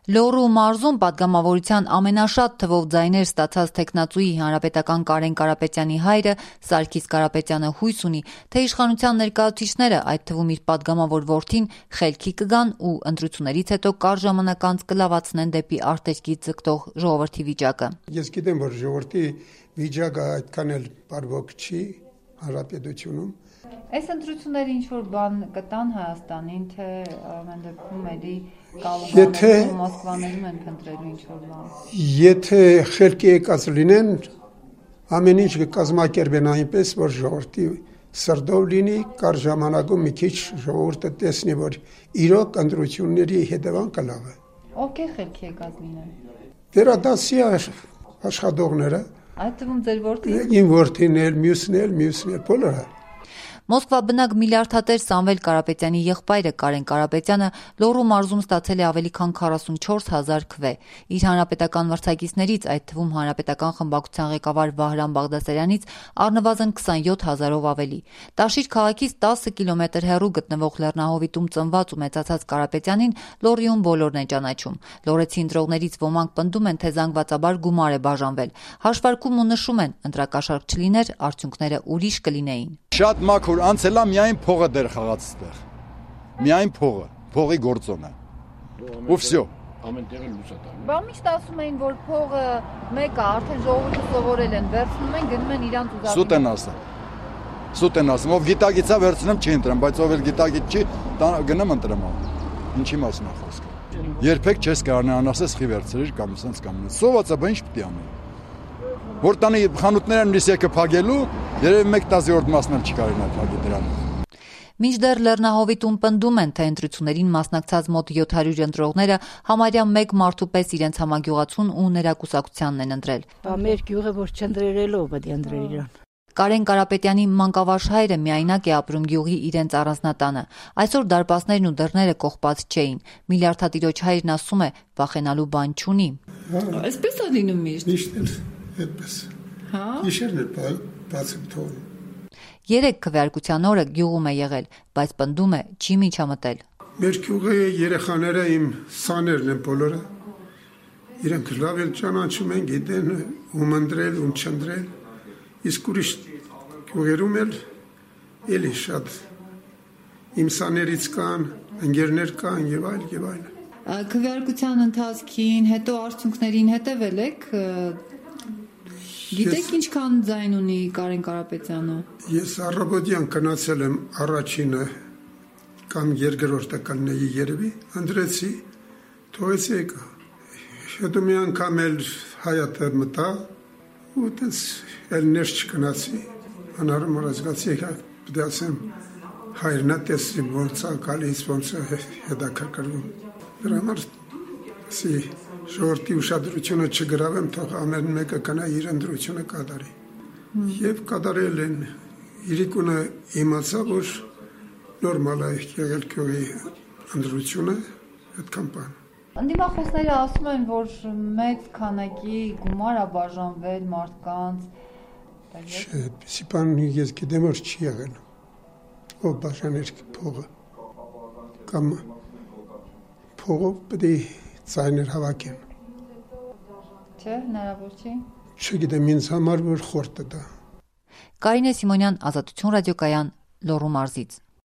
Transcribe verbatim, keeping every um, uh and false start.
Լոռու մարզում պատգամավորության ամենաշատ թվով ձայներ ստացած թեկնածուի հանրապետական Կարեն Կարապետյանի հայրը Սարգիս Կարապետյանը հույս ունի, թե իշխանության ներկայացուցիչները, այդ թվում իր պատգամավոր որդին, խելքի կգան ու ընտրություններից հետո կարճ ժամանակ անց կլավացնեն դեպի արտերկիր ձգտող ժողովրդի վիճակը։ Ես գիտեմ, որ ժողովրդի վիճակը այդքան էլ բարվոք չի հանրապետությունում։ Այս ընտրությունները ինչ-որ բան կտան Հայաստանին, թե ամեն դեպքում էլի կալումաներում, Մոսկվաներում են փնտրելու ինչ-որ բան։ Եթե խելքի եկած լինեն, ամեն ինչ կկազմակերպեն այնպես, որ ժողովրդի սրտով լինի, կարճ ժամանակում մի քիչ ժողովուրդը տեսնի, որ իրոք ընտրությունների հետևանքը լավ է։ Ովքեր խելքի եկած լինեն։ Վերադասի աշխատողները։ Այդ թվում ձեր որդին։ Իմ որդին էլ, մյուսն էլ, մյուսն էլ, բոլորը։ Մոսկվա բնակ միլիարդատեր Սամվել Կարապետյանի եղբայրը Կարեն Կարապետյանը Լոռու մարզում ստացել է ավելի քան քառասունչորս հազար քվե։ Իր հանրապետական մրցակիցներից, այդ թվում հանրապետական խմբակցության ղեկավար Վահրամ Բաղդասարյանից առնվազն քսանյոթ հազարով ավելի։ Տաշիր քաղաքից տասը կիլոմետր հեռու գտնվող Լեռնահովիտում ծնված ու մեծացած Կարապետյանին Լոռիում բոլորն են ճանաչում։ Լոռեցի ընտրողներից ոմանք պնդում են, թե զանգվածաբար գումար է բաժանվել։ Հաշվարկում ու նշում են, ընտրակաշառք չլիներ, արդյունքները ուրիշ կլինեին։ Շատ մաքուր անցելա միայն փողը դեր խաղաց ստեղ։ Միայն փողը, փողի գործոնը։ Ու վсё։ Ամեն տեղը լույս է տալիս։ Բա միշտ ասում էին, որ փողը մեկը արդեն ժողովուրդը սովորել են, վերցնում են, գնում են իրանց ուզածին։ Սուտ են ասում։ Սուտ են ասում, ով գիտագիծա վերցնեմ չի ընտրեմ, բայց ով էլ գիտագիծ չի, գնամ ընտրեմ։ Ինչի մասին է խոսքը։ Երբեք չես կարող անասես խի վերցրել կամ ասած կամ։ Սովածա բա ինչ պիտի անեմ։ Որ տանի խանութները նույնիսկ եկը փակելու, երևի մեկ տասնյորդ մասն էլ չի կարողանա փակել դրան։ Մինչդեռ Լեռնահովիտում պնդում են, թե ընտրություններին մասնակցած մոտ յոթ հարյուր ընտրողները համարյա մեկ մարդու պես իրենց համագյուղացուն ու ներակուսակցությանն են ընտրել։ Բա մեր գյուղը որ չընտրելով պետք է ընտրել իրան։ Կարեն Կարապետյանի մանկավարժ հայրը միայնակ է ապրում գյուղի իրենց առանձնատանը։ Այսօր դարպասներն ու դռները կողպած չէին։ Միլիարդատիրոջ հայրն ասում է, վախենալու բան չունի։ Այսպես է լինում միշտ։ Այդպես։ Հա։ Իշերն էլ բացում թողնում։ Երեք քվեարկության օրը գյուղում է եղել, բայց պնդում է չի միջամտել։ Մեր գյուղի երեխաները իմ սաներն են բոլորը։ Իրենք լավ էլ ճանաչում են, գիտեն ում ընտրել, ում չընտրել։ Իսկ ուրիշ գյուղերում էլ էլի շատ իմ սաներից կան, ընկերներ կան եւ այլ եւ այլ։ Քվեարկության ընթացքին, հետո արդյունքներին հետևել եք։ Գիտեք ինչքան ձայն ունի Կարեն Կարապետյանը։ Ես առավոտյան գնացել եմ առաջինը կամ երկրորդը կլինեի երևի, ընտրեցի, թողեցի եկա։ Հետո մի անգամ էլ հայատը մտա ու տես էլ ներս չգնացի, անարում զգացի, պետք է ասեմ հայրնա տեսի ոնց է գալիս, ոնց է հետաքրքրվում։ Դրա համար ասի ժողովրդի ուշադրությունը չգրավեմ, թող ամեն մեկը գնա իր ընտրությունը կատարի։ Եվ կատարել են, իրիկունը իմացա, որ նորմալ է եղել գյուղի ընտրությունը, այդքան բան։ Ընդդիմախոսները ասում են, որ մեծ քանակի գումար է բաժանվել մարդկանց։ Չէ, այդպիսի բան ես գիտեմ, որ չի եղել։ Ով բաժաներ փողը։ Կամ փողով պետք է ձայներ հավաքեն։ Չէ, հնարավոր չի։ Չգիտեմ, ինձ համար որ խորտ է դա։ Կարինե Սիմոնյան, Ազատություն ռադիոկայան, Լոռու մարզից։